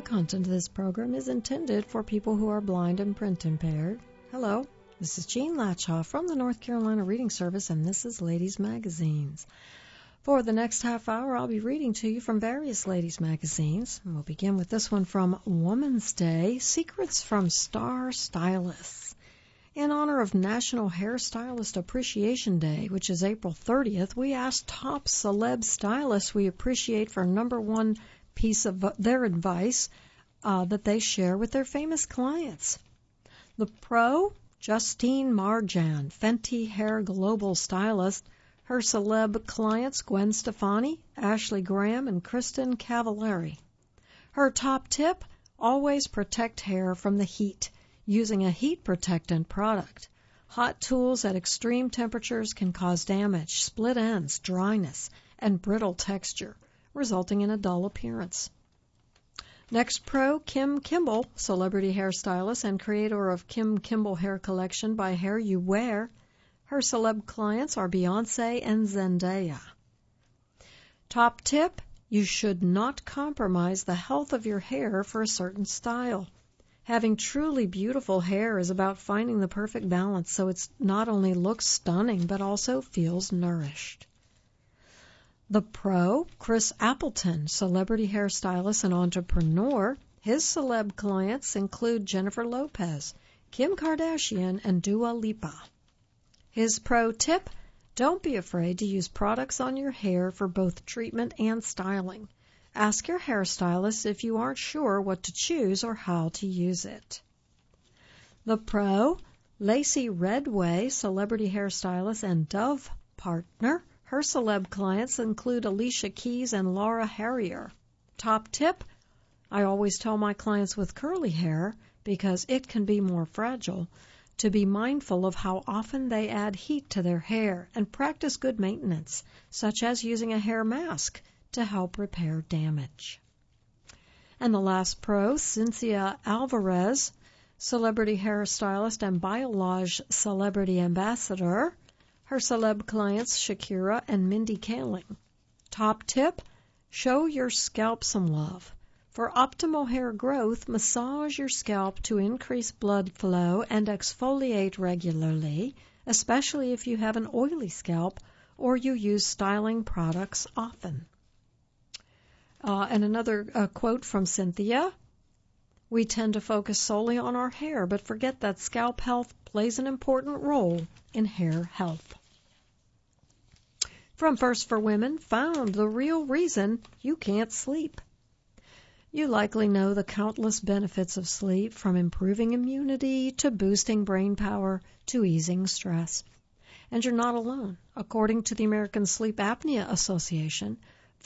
content of this program is intended for people who are blind and print impaired. Hello, this is Jean Latchaw from the North Carolina Reading Service, and this is Ladies Magazines. For the next half hour, I'll be reading to you from various ladies' magazines. And we'll begin with this one from Woman's Day, Secrets from Star Stylists. In honor of National Hairstylist Appreciation Day, which is April 30th, we asked top celeb stylists we appreciate for number one piece of their advice that they share with their famous clients. The pro, Justine Marjan, Fenty Hair Global Stylist. Her celeb clients, Gwen Stefani, Ashley Graham, and Kristen Cavallari. Her top tip, always protect hair from the heat using a heat protectant product. Hot tools at extreme temperatures can cause damage, split ends, dryness, and brittle texture, resulting in a dull appearance. Next pro, Kim Kimble, celebrity hairstylist and creator of Kim Kimble Hair Collection by Hair You Wear. Her celeb clients are Beyoncé and Zendaya. Top tip, you should not compromise the health of your hair for a certain style. Having truly beautiful hair is about finding the perfect balance so it not only looks stunning but also feels nourished. The pro, Chris Appleton, celebrity hairstylist and entrepreneur. His celeb clients include Jennifer Lopez, Kim Kardashian, and Dua Lipa. His pro tip, don't be afraid to use products on your hair for both treatment and styling. Ask your hairstylist if you aren't sure what to choose or how to use it. The pro, Lacey Redway, celebrity hairstylist and Dove partner. Her celeb clients include Alicia Keys and Laura Harrier. Top tip, I always tell my clients with curly hair, because it can be more fragile, to be mindful of how often they add heat to their hair and practice good maintenance, such as using a hair mask to help repair damage. And the last pro, Cynthia Alvarez, celebrity hairstylist and Biolage celebrity ambassador. Her celeb clients, Shakira and Mindy Kaling. Top tip, show your scalp some love. For optimal hair growth, massage your scalp to increase blood flow and exfoliate regularly, especially if you have an oily scalp or you use styling products often. And another quote from Cynthia, we tend to focus solely on our hair, but forget that scalp health plays an important role in hair health. From First for Women, found the real reason you can't sleep. You likely know the countless benefits of sleep, from improving immunity to boosting brain power to easing stress. And you're not alone. According to the American Sleep Apnea Association,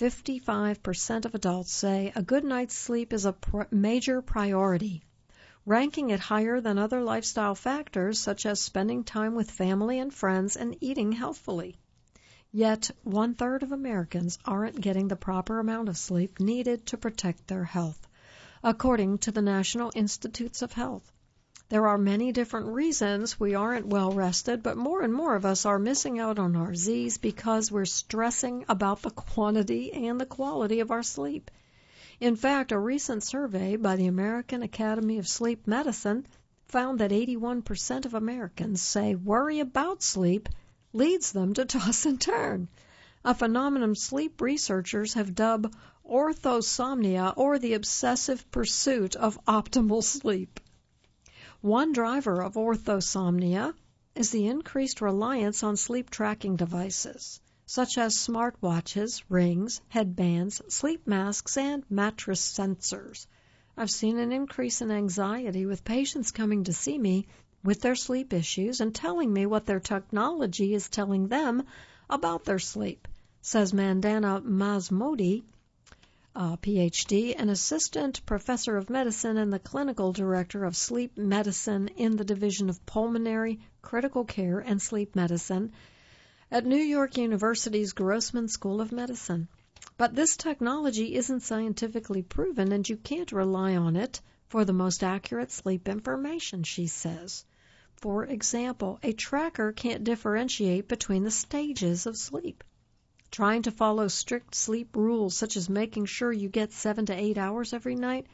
55% of adults say a good night's sleep is a major priority, ranking it higher than other lifestyle factors such as spending time with family and friends and eating healthfully. Yet, 1/3 of Americans aren't getting the proper amount of sleep needed to protect their health, according to the National Institutes of Health. There are many different reasons we aren't well rested, but more and more of us are missing out on our Z's because we're stressing about the quantity and the quality of our sleep. In fact, a recent survey by the American Academy of Sleep Medicine found that 81% of Americans say worry about sleep leads them to toss and turn, a phenomenon sleep researchers have dubbed orthosomnia, or the obsessive pursuit of optimal sleep. One driver of orthosomnia is the increased reliance on sleep tracking devices, such as smartwatches, rings, headbands, sleep masks, and mattress sensors. I've seen an increase in anxiety with patients coming to see me with their sleep issues and telling me what their technology is telling them about their sleep, says Mandana Mazmodi, Ph.D., an assistant professor of medicine and the clinical director of sleep medicine in the Division of Pulmonary, Critical Care, and Sleep Medicine at New York University's Grossman School of Medicine. But this technology isn't scientifically proven, and you can't rely on it for the most accurate sleep information, she says. For example, a tracker can't differentiate between the stages of sleep. Trying to follow strict sleep rules, such as making sure you get 7 to 8 hours every night,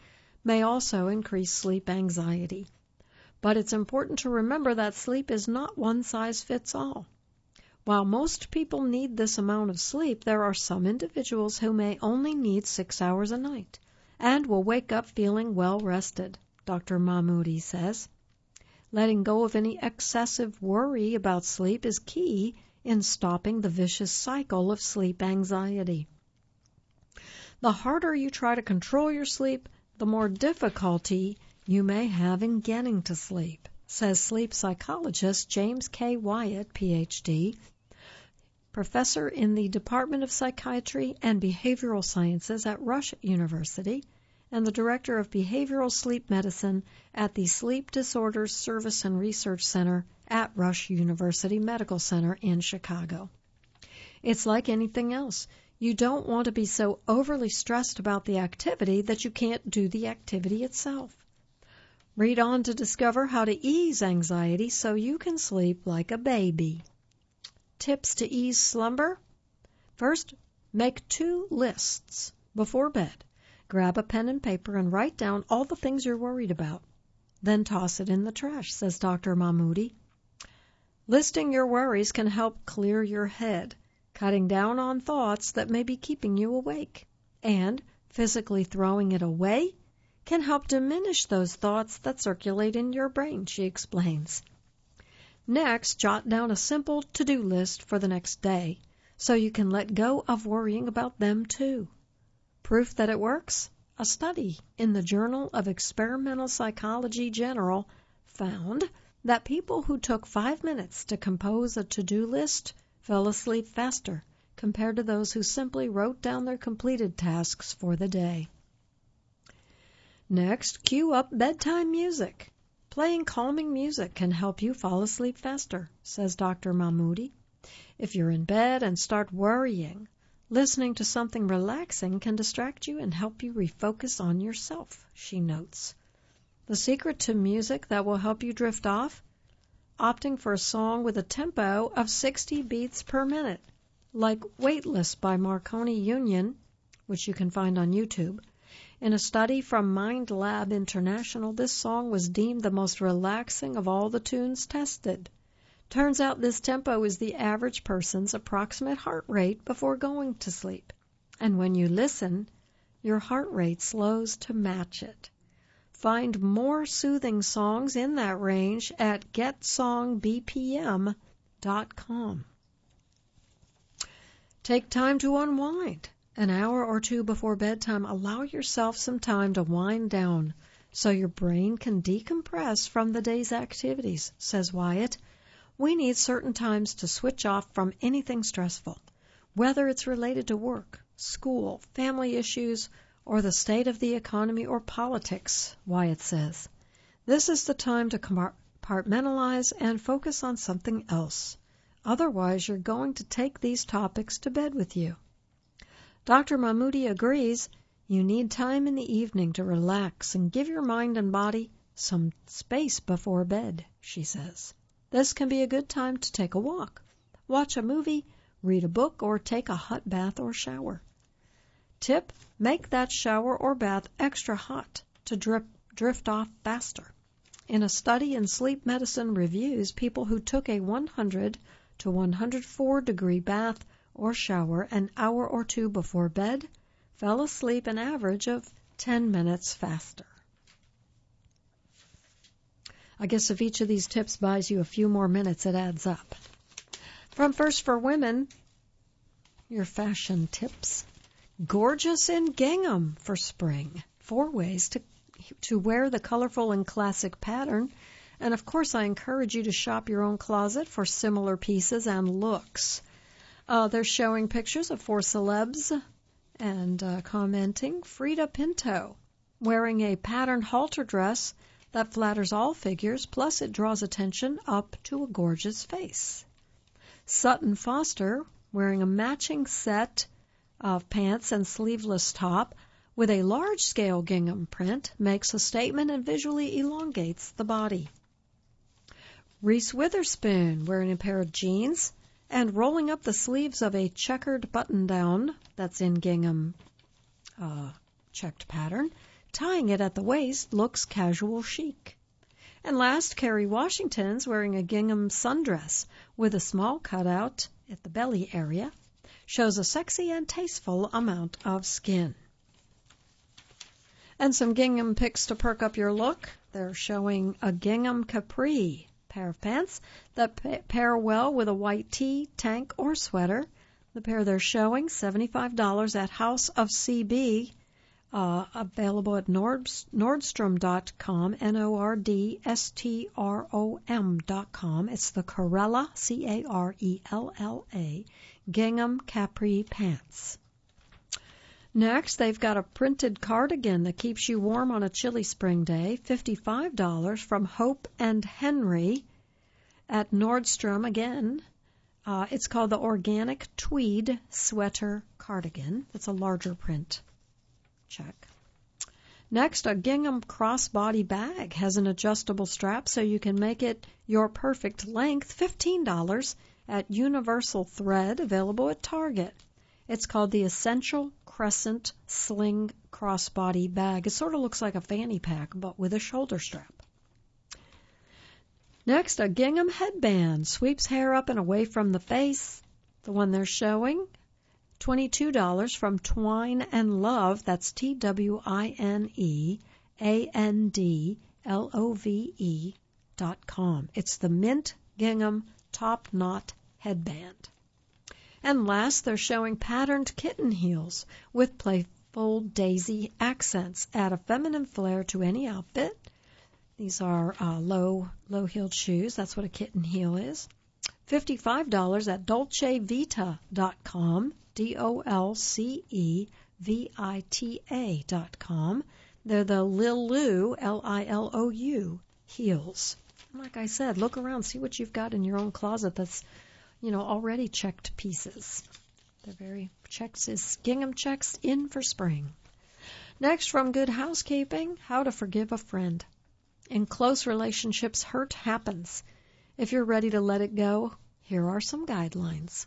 may also increase sleep anxiety. But it's important to remember that sleep is not one size fits all. While most people need this amount of sleep, there are some individuals who may only need 6 hours a night and will wake up feeling well rested, Dr. Mahmoudi says. Letting go of any excessive worry about sleep is key in stopping the vicious cycle of sleep anxiety. The harder you try to control your sleep, the more difficulty you may have in getting to sleep, says sleep psychologist James K. Wyatt, Ph.D., professor in the Department of Psychiatry and Behavioral Sciences at Rush University and the director of Behavioral Sleep Medicine at the Sleep Disorders Service and Research Center at Rush University Medical Center in Chicago. It's like anything else. You don't want to be so overly stressed about the activity that you can't do the activity itself. Read on to discover how to ease anxiety so you can sleep like a baby. Tips to ease slumber? First, make 2 lists before bed. Grab a pen and paper and write down all the things you're worried about. Then toss it in the trash, says Dr. Mahmoudi. Listing your worries can help clear your head, cutting down on thoughts that may be keeping you awake. And physically throwing it away can help diminish those thoughts that circulate in your brain, she explains. Next, jot down a simple to-do list for the next day so you can let go of worrying about them too. Proof that it works? A study in the Journal of Experimental Psychology General found that people who took 5 minutes to compose a to-do list fell asleep faster compared to those who simply wrote down their completed tasks for the day. Next, cue up bedtime music. Playing calming music can help you fall asleep faster, says Dr. Mahmoudi. If you're in bed and start worrying, listening to something relaxing can distract you and help you refocus on yourself, she notes. The secret to music that will help you drift off? Opting for a song with a tempo of 60 beats per minute, like Weightless by Marconi Union, which you can find on YouTube. In a study from Mind Lab International, this song was deemed the most relaxing of all the tunes tested. Turns out this tempo is the average person's approximate heart rate before going to sleep. And when you listen, your heart rate slows to match it. Find more soothing songs in that range at getsongbpm.com. Take time to unwind. An hour or 2 before bedtime, allow yourself some time to wind down so your brain can decompress from the day's activities, says Wyatt. We need certain times to switch off from anything stressful, whether it's related to work, school, family issues, or the state of the economy or politics, Wyatt says. This is the time to compartmentalize and focus on something else. Otherwise, you're going to take these topics to bed with you. Dr. Mahmoudi agrees you need time in the evening to relax and give your mind and body some space before bed, she says. This can be a good time to take a walk, watch a movie, read a book, or take a hot bath or shower. Tip, make that shower or bath extra hot to drift off faster. In a study in Sleep Medicine Reviews, people who took a 100 to 104 degree bath or shower an hour or 2 before bed fell asleep an average of 10 minutes faster. I guess if each of these tips buys you a few more minutes, it adds up. From First for Women, your fashion tips. Gorgeous in gingham for spring. 4 ways to wear the colorful and classic pattern. And of course, I encourage you to shop your own closet for similar pieces and looks. They're showing pictures of 4 celebs and commenting. Frida Pinto wearing a patterned halter dress that flatters all figures, plus it draws attention up to a gorgeous face. Sutton Foster wearing a matching set of pants and sleeveless top with a large-scale gingham print makes a statement and visually elongates the body. Reese Witherspoon wearing a pair of jeans and rolling up the sleeves of a checkered button-down that's in gingham checked pattern Tying it at the waist looks casual chic. And last, Kerry Washington's wearing a gingham sundress with a small cutout at the belly area. Shows a sexy and tasteful amount of skin. And some gingham picks to perk up your look. They're showing a gingham capri pair of pants that pair well with a white tee, tank, or sweater. The pair they're showing, $75 at House of CB, available at Nordstrom.com, Nordstrom.com. It's the Carella, Carella, gingham capri pants. Next, they've got a printed cardigan that keeps you warm on a chilly spring day, $55 from Hope and Henry at Nordstrom again. It's called the Organic Tweed Sweater Cardigan. It's a larger print. Check. Next, a gingham crossbody bag has an adjustable strap so you can make it your perfect length, $15 at Universal Thread, available at Target. It's called the Essential Crescent Sling Crossbody Bag. It sort of looks like a fanny pack, but with a shoulder strap. Next, a gingham headband sweeps hair up and away from the face. The one they're showing, $22 from Twine and Love. That's TwineandLove.com. It's the mint gingham top knot headband. And last, they're showing patterned kitten heels with playful daisy accents. Add a feminine flair to any outfit. These are low-heeled shoes. That's what a kitten heel is. $55 at DolceVita.com, DolceVita.com. They're the Lilou, Lilou heels. Like I said, look around, see what you've got in your own closet that's already checked pieces. They're very gingham checks in for spring. Next, from Good Housekeeping, how to forgive a friend. In close relationships, hurt happens. If you're ready to let it go, here are some guidelines.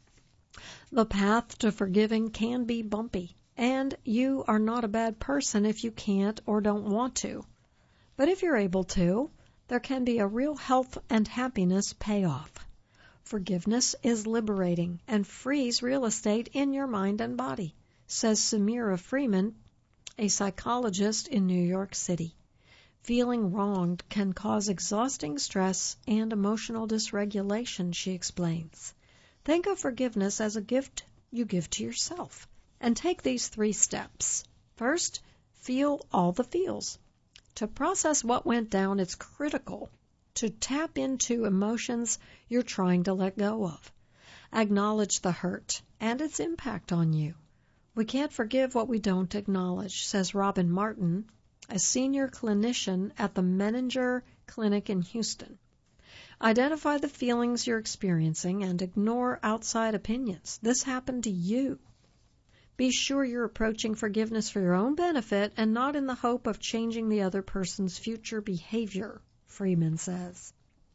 The path to forgiving can be bumpy, and you are not a bad person if you can't or don't want to. But if you're able to, there can be a real health and happiness payoff. Forgiveness is liberating and frees real estate in your mind and body, says Samira Freeman, a psychologist in New York City. Feeling wronged can cause exhausting stress and emotional dysregulation, she explains. Think of forgiveness as a gift you give to yourself, and take these 3 steps. First, feel all the feels. To process what went down, it's critical to tap into emotions you're trying to let go of. Acknowledge the hurt and its impact on you. We can't forgive what we don't acknowledge, says Robin Martin, a senior clinician at the Menninger Clinic in Houston. Identify the feelings you're experiencing and ignore outside opinions. This happened to you. Be sure you're approaching forgiveness for your own benefit and not in the hope of changing the other person's future behavior, Freeman says.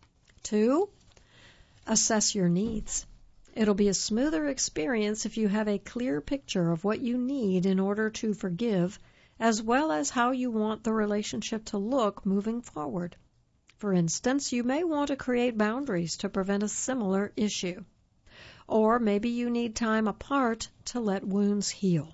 2, assess your needs. It'll be a smoother experience if you have a clear picture of what you need in order to forgive, as well as how you want the relationship to look moving forward. For instance, you may want to create boundaries to prevent a similar issue. Or maybe you need time apart to let wounds heal.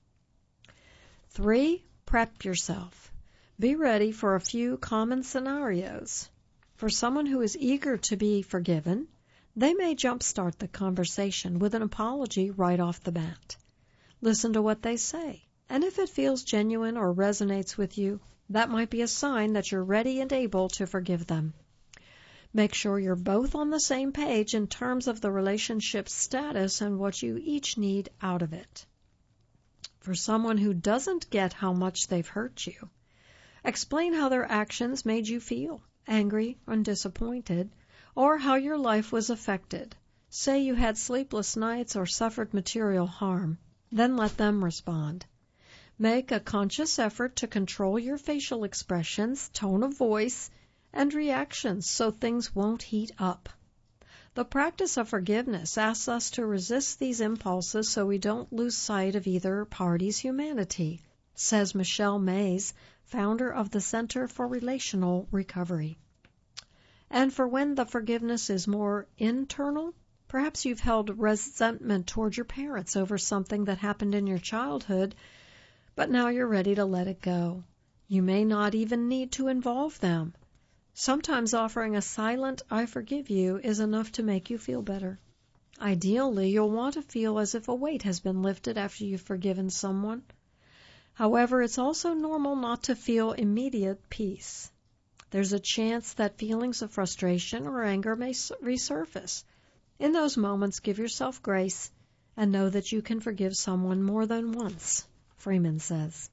3, prep yourself. Be ready for a few common scenarios. For someone who is eager to be forgiven, they may jumpstart the conversation with an apology right off the bat. Listen to what they say, and if it feels genuine or resonates with you, that might be a sign that you're ready and able to forgive them. Make sure you're both on the same page in terms of the relationship status and what you each need out of it. For someone who doesn't get how much they've hurt you, explain how their actions made you feel, angry and disappointed, or how your life was affected. Say you had sleepless nights or suffered material harm. Then let them respond. Make a conscious effort to control your facial expressions, tone of voice, and reactions so things won't heat up. The practice of forgiveness asks us to resist these impulses so we don't lose sight of either party's humanity. says Michelle Mays, founder of the Center for Relational Recovery. And for when the forgiveness is more internal, perhaps you've held resentment toward your parents over something that happened in your childhood, but now you're ready to let it go. You may not even need to involve them. Sometimes offering a silent "I forgive you" is enough to make you feel better. Ideally, you'll want to feel as if a weight has been lifted after you've forgiven someone. However, it's also normal not to feel immediate peace. There's a chance that feelings of frustration or anger may resurface. In those moments, give yourself grace and know that you can forgive someone more than once, Freeman says.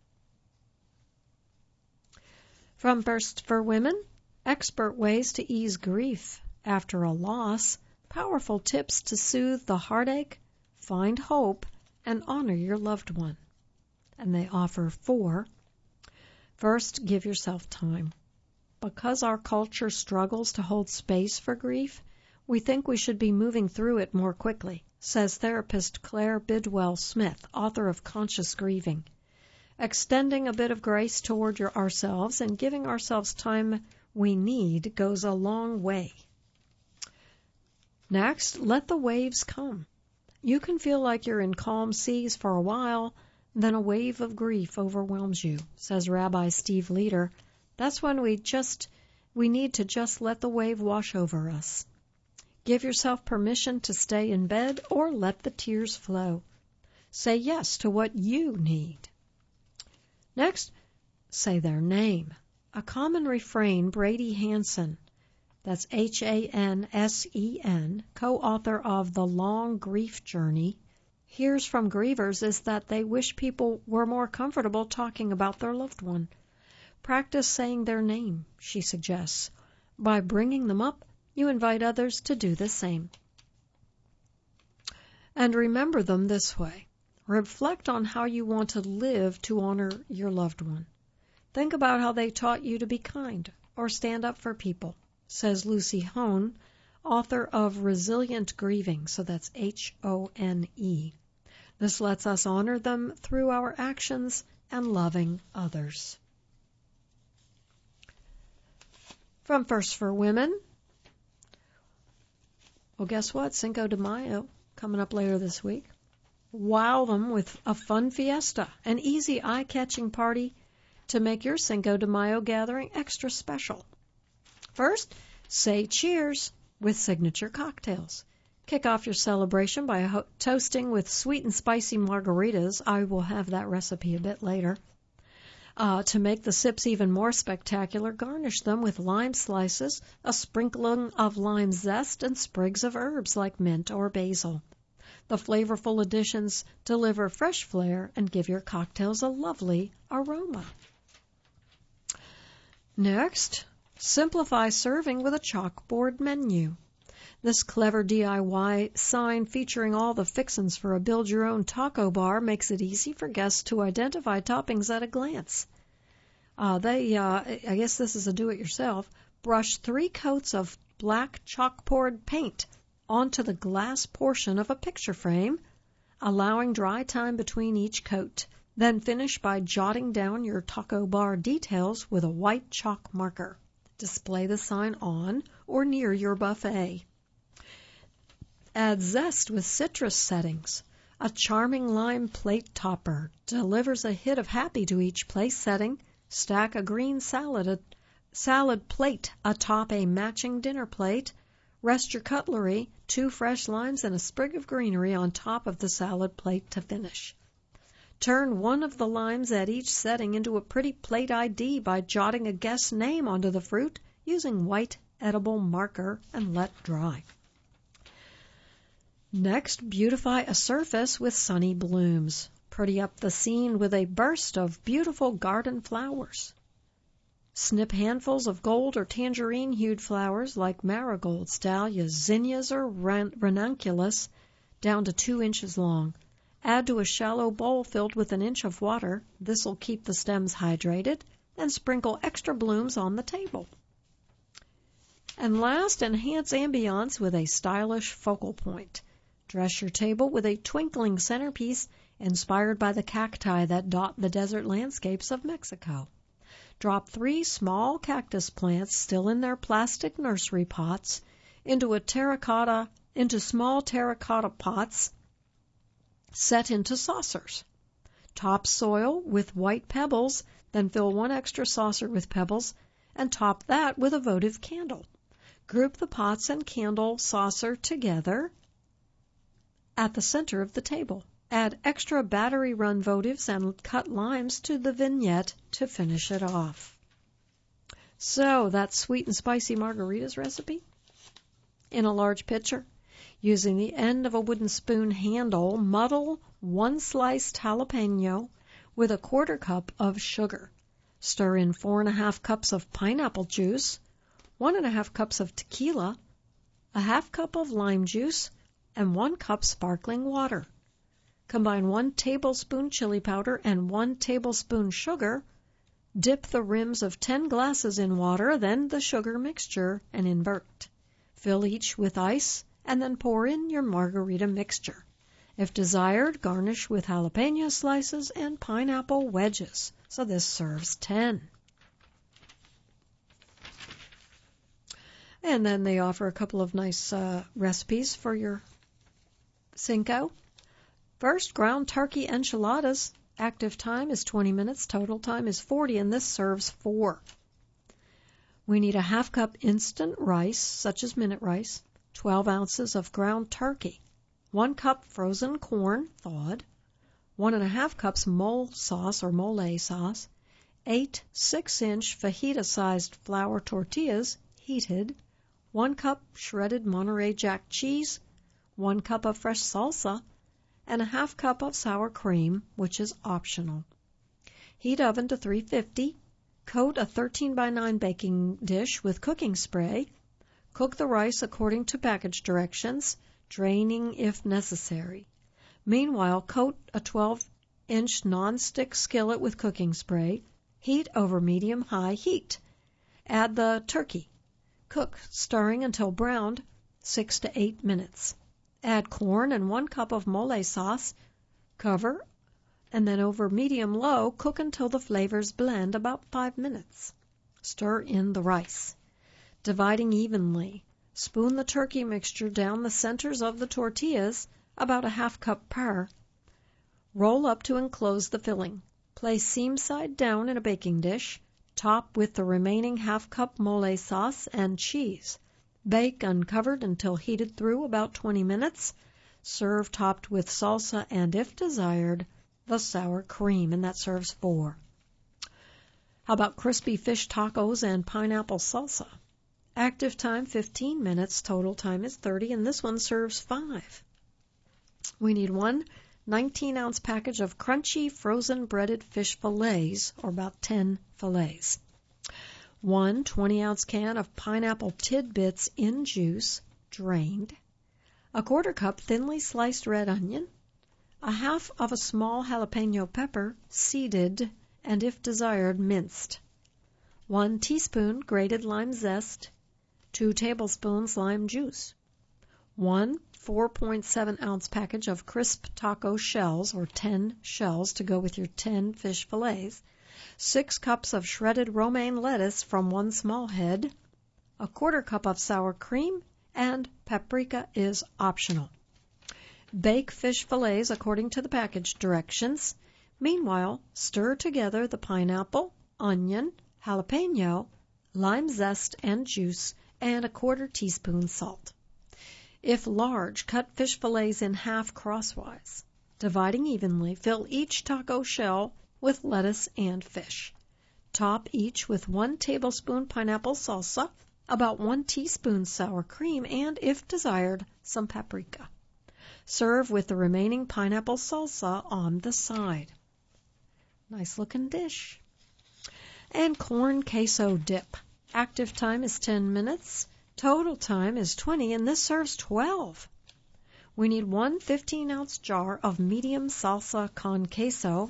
From First for Women, expert ways to ease grief after a loss, powerful tips to soothe the heartache, find hope, and honor your loved one. And they offer 4. First, give yourself time. Because our culture struggles to hold space for grief, we think we should be moving through it more quickly, says therapist Claire Bidwell Smith, author of Conscious Grieving. Extending a bit of grace toward ourselves and giving ourselves time we need goes a long way. Next, let the waves come. You can feel like you're in calm seas for a while, then a wave of grief overwhelms you, says Rabbi Steve Leder. That's when we need to just let the wave wash over us. Give yourself permission to stay in bed or let the tears flow. Say yes to what you need. Next, say their name. A common refrain Brady Hansen, that's Hansen, co-author of The Long Grief Journey, hears from grievers is that they wish people were more comfortable talking about their loved one. Practice saying their name, she suggests. By bringing them up, you invite others to do the same. And remember them this way. Reflect on how you want to live to honor your loved one. Think about how they taught you to be kind or stand up for people, says Lucy Hone, author of Resilient Grieving, so that's Hone. This lets us honor them through our actions and loving others. From First for Women, well, guess what? Cinco de Mayo coming up later this week. Wow them with a fun fiesta, an easy eye-catching party to make your Cinco de Mayo gathering extra special. First, say cheers with signature cocktails. Kick off your celebration by toasting with sweet and spicy margaritas. I will have that recipe a bit later. To make the sips even more spectacular, garnish them with lime slices, a sprinkling of lime zest, and sprigs of herbs like mint or basil. The flavorful additions deliver fresh flair and give your cocktails a lovely aroma. Next, simplify serving with a chalkboard menu. This clever DIY sign featuring all the fixins for a build-your-own taco bar makes it easy for guests to identify toppings at a glance. I guess this is a do-it-yourself, brush 3 coats of black chalkboard paint onto the glass portion of a picture frame, allowing dry time between each coat. Then finish by jotting down your taco bar details with a white chalk marker. Display the sign on or near your buffet. Add zest with citrus settings. A charming lime plate topper delivers a hit of happy to each place setting. Stack a green salad plate atop a matching dinner plate. Rest your cutlery, 2 fresh limes, and a sprig of greenery on top of the salad plate to finish. Turn one of the limes at each setting into a pretty plate ID by jotting a guest's name onto the fruit using white edible marker and let dry. Next, beautify a surface with sunny blooms. Pretty up the scene with a burst of beautiful garden flowers. Snip handfuls of gold or tangerine-hued flowers like marigolds, dahlias, zinnias, or ranunculus down to 2 inches long. Add to a shallow bowl filled with 1 inch of water. This will keep the stems hydrated. Then sprinkle extra blooms on the table. And last, enhance ambiance with a stylish focal point. Dress your table with a twinkling centerpiece inspired by the cacti that dot the desert landscapes of Mexico. Drop 3 small cactus plants still in their plastic nursery pots into small terracotta pots set into saucers. Top soil with white pebbles, then fill 1 extra saucer with pebbles and top that with a votive candle. Group the pots and candle saucer together at the center of the table. Add extra battery-run votives and cut limes to the vignette to finish it off. So that's sweet and spicy margaritas recipe. In a large pitcher, using the end of a wooden spoon handle, muddle 1 sliced jalapeno with a 1/4 cup of sugar. Stir in 4½ cups of pineapple juice, 1½ cups of tequila, a 1/2 cup of lime juice, and 1 cup sparkling water. Combine 1 tablespoon chili powder and 1 tablespoon sugar. Dip the rims of 10 glasses in water, then the sugar mixture, and invert. Fill each with ice, and then pour in your margarita mixture. If desired, garnish with jalapeno slices and pineapple wedges. So this serves 10. And then they offer a couple of nice recipes for your Cinco. First, ground turkey enchiladas. Active time is 20 minutes. Total time is 40, and this serves 4. We need a 1/2 cup instant rice, such as minute rice, 12 ounces of ground turkey, 1 cup frozen corn, thawed, 1½ cups mole sauce, 8 6-inch fajita-sized flour tortillas, heated, 1 cup shredded Monterey Jack cheese, 1 cup of fresh salsa, and a 1/2 cup of sour cream, which is optional. Heat oven to 350. Coat a 13x9 baking dish with cooking spray. Cook the rice according to package directions, draining if necessary. Meanwhile, coat a 12-inch non-stick skillet with cooking spray. Heat over medium-high heat. Add the turkey. Cook, stirring until browned, 6 to 8 minutes. Add corn and 1 cup of mole sauce. Cover, and then over medium-low, cook until the flavors blend, about 5 minutes. Stir in the rice. Dividing evenly, spoon the turkey mixture down the centers of the tortillas, about a 1/2 cup per. Roll up to enclose the filling. Place seam side down in a baking dish. Top with the remaining 1/2 cup mole sauce and cheese. Bake uncovered until heated through about 20 minutes. Serve topped with salsa and, if desired, the sour cream, and that serves 4. How about crispy fish tacos and pineapple salsa? Active time 15 minutes, total time is 30, and this one serves 5. We need 1 19-ounce package of crunchy frozen breaded fish fillets, or about 10 fillets. 1 20-ounce can of pineapple tidbits in juice, drained. A 1/4 cup thinly sliced red onion. A 1/2 of a small jalapeno pepper, seeded, and if desired, minced. 1 teaspoon grated lime zest. 2 tablespoons lime juice. 1 4.7-ounce package of crisp taco shells, or 10 shells to go with your 10 fish fillets. 6 cups of shredded romaine lettuce from 1 small head, a 1/4 cup of sour cream, and paprika is optional. Bake fish fillets according to the package directions. Meanwhile, stir together the pineapple, onion, jalapeno, lime zest and juice, and a 1/4 teaspoon salt. If large, cut fish fillets in half crosswise. Dividing evenly, fill each taco shell with lettuce and fish. Top each with 1 tablespoon pineapple salsa, about 1 teaspoon sour cream, and, if desired, some paprika. Serve with the remaining pineapple salsa on the side. Nice looking dish. And corn queso dip. Active time is 10 minutes. Total time is 20, and this serves 12. We need 1 15-ounce jar of medium salsa con queso,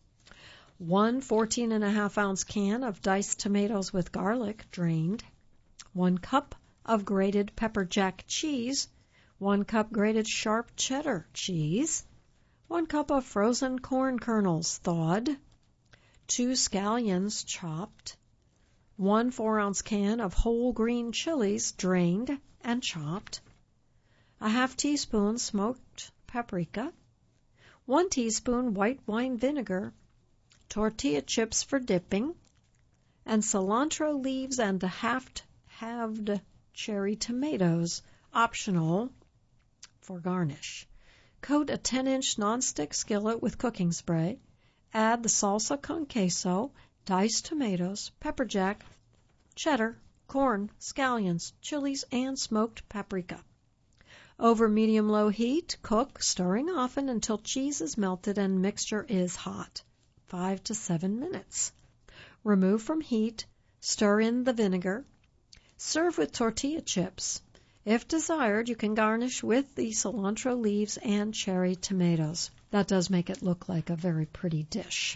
1 14½ can of diced tomatoes with garlic, drained, 1 cup of grated pepper jack cheese, 1 cup grated sharp cheddar cheese, 1 cup of frozen corn kernels thawed, 2 scallions chopped, 1 4-ounce can of whole green chilies drained and chopped, a half teaspoon smoked paprika, 1 teaspoon white wine vinegar, tortilla chips for dipping, and cilantro leaves and halved cherry tomatoes, optional for garnish. Coat a 10-inch nonstick skillet with cooking spray. Add the salsa con queso, diced tomatoes, pepper jack, cheddar, corn, scallions, chilies, and smoked paprika. Over medium-low heat, cook, stirring often until cheese is melted and mixture is hot, 5 to 7 minutes. Remove from heat, stir in the vinegar. Serve with tortilla chips. If desired, you can garnish with the cilantro leaves and cherry tomatoes. That does make it look like a very pretty dish.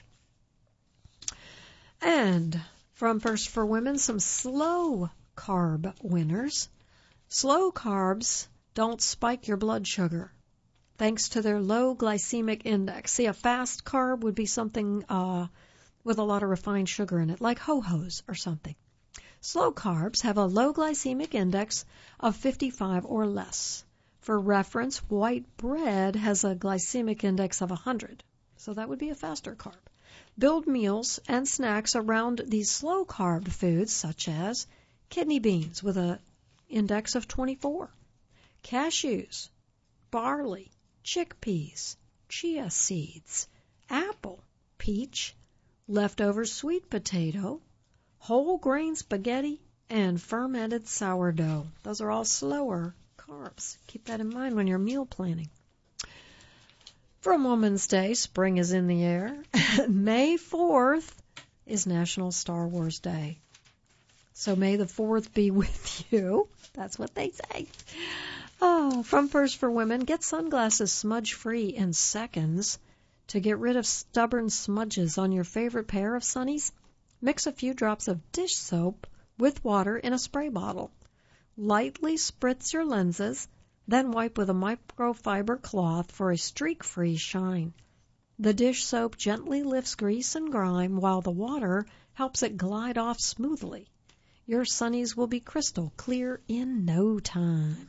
And from First for Women, some slow carb winners. Slow carbs don't spike your blood sugar thanks to their low glycemic index. See, a fast carb would be something with a lot of refined sugar in it, like Ho-Hos or something. Slow carbs have a low glycemic index of 55 or less. For reference, white bread has a glycemic index of 100, so that would be a faster carb. Build meals and snacks around these slow-carb foods, such as kidney beans with an index of 24, cashews, barley, chickpeas, chia seeds, apple, peach, leftover sweet potato, whole grain spaghetti, and fermented sourdough. Those are all slower carbs. Keep that in mind when you're meal planning. From Women's Day, spring is in the air. May 4th is National Star Wars Day. So may the 4th be with you. That's what they say. Oh, from First for Women, get sunglasses smudge-free in seconds. To get rid of stubborn smudges on your favorite pair of sunnies, mix a few drops of dish soap with water in a spray bottle. Lightly spritz your lenses, then wipe with a microfiber cloth for a streak-free shine. The dish soap gently lifts grease and grime while the water helps it glide off smoothly. Your sunnies will be crystal clear in no time.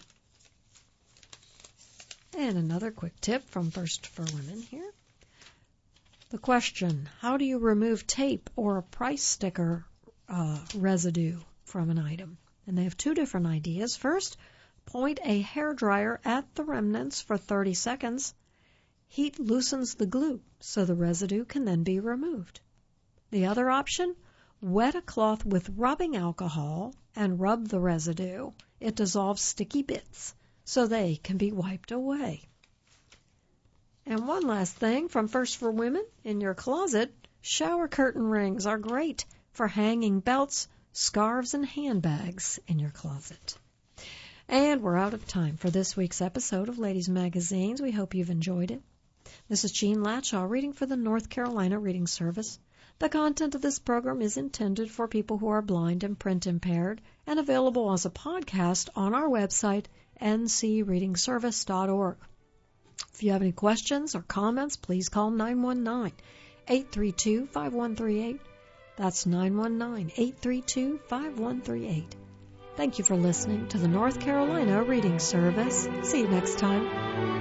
And another quick tip from First for Women here. The question, how do you remove tape or a price sticker residue from an item? And they have 2 different ideas. First, point a hairdryer at the remnants for 30 seconds. Heat loosens the glue, so the residue can then be removed. The other option, wet a cloth with rubbing alcohol and rub the residue. It dissolves sticky bits, so they can be wiped away. And one last thing from First for Women, in your closet, shower curtain rings are great for hanging belts, scarves, and handbags in your closet. And we're out of time for this week's episode of Ladies Magazines. We hope you've enjoyed it. This is Jean Latshaw reading for the North Carolina Reading Service. The content of this program is intended for people who are blind and print impaired and available as a podcast on our website, ncreadingservice.org. If you have any questions or comments, please call 919-832-5138. That's 919-832-5138. Thank you for listening to the North Carolina Reading Service. See you next time.